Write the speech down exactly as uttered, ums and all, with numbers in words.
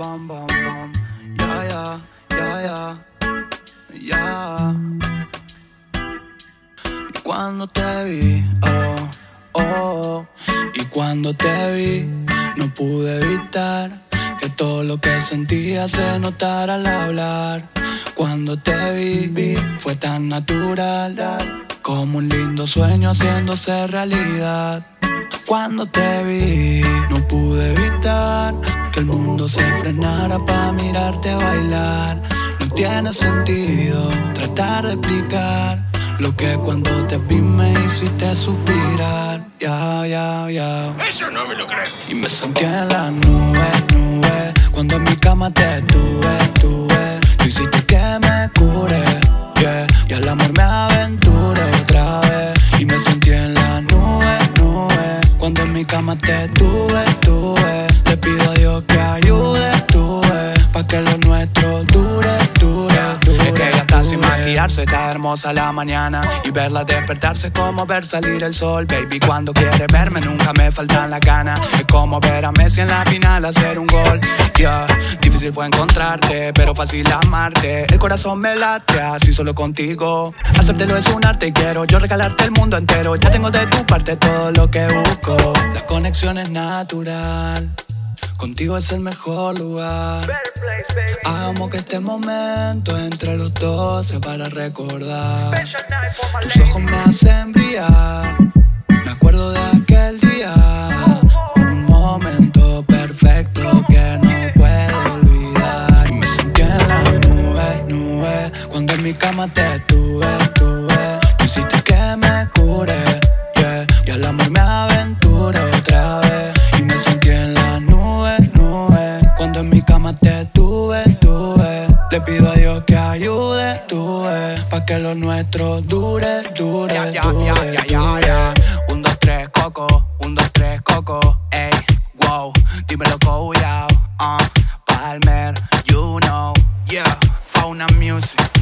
bam, bam, bam. Ya, ya, ya, ya, ya. Y cuando te vi, oh, oh, y cuando te vi, no pude evitar que todo lo que sentía se notara al hablar. Cuando te vi, vi, fue tan natural, como un lindo sueño haciéndose realidad. Cuando te vi, no pude evitar que el mundo se frenara pa' mirarte bailar. No tiene sentido tratar de explicar lo que cuando te vi me hiciste suspirar. Ya, ya, ya. Eso no me lo creo. Y me sentí en la nube, nube. Cuando en mi cama te tuve, tuve. Tú hiciste que me cure, yeah. Y al amor me aventuré otra vez. Y me sentí en la nube, nube. Cuando en mi cama te tuve, tuve. Le pido a Dios que ayude, tuve. Pa' que lo nuestro dure, dure, dure. Es que ella está sin maquillarse, está hermosa la mañana. Y verla despertarse es como ver salir el sol. Baby, cuando quiere verme nunca me faltan las ganas. Es como ver a Messi en la final hacer un gol. Yeah, difícil fue encontrarte, pero fácil amarte. El corazón me late así solo contigo. Hacértelo es un arte y quiero yo regalarte el mundo entero. Ya tengo de tu parte todo lo que busco. La conexión es natural, contigo es el mejor lugar. Amo que este momento entre los dos sea para recordar. Tus ojos me hacen brillar. Me acuerdo de aquel día, un momento perfecto que no puedo olvidar. Y me sentí en la nube, nube. Cuando en mi cama te tuve, tuve. Tú hiciste que me cure, yeah. Y al amor me aventuré otra vez. Y me sentí en la nube, nube. Cuando en mi cama te tuve, tuve. Le pido a Dios que ayude, tuve. Pa' que lo nuestro dure, dure, Ya, ya, dure, ya, ya, ya, dure. ya. Un, dos, tres, coco. Un, dos, tres, coco. Ey, wow. Dímelo, go, yeah. Uh, Palmer, you know. Yeah. Fauna Music.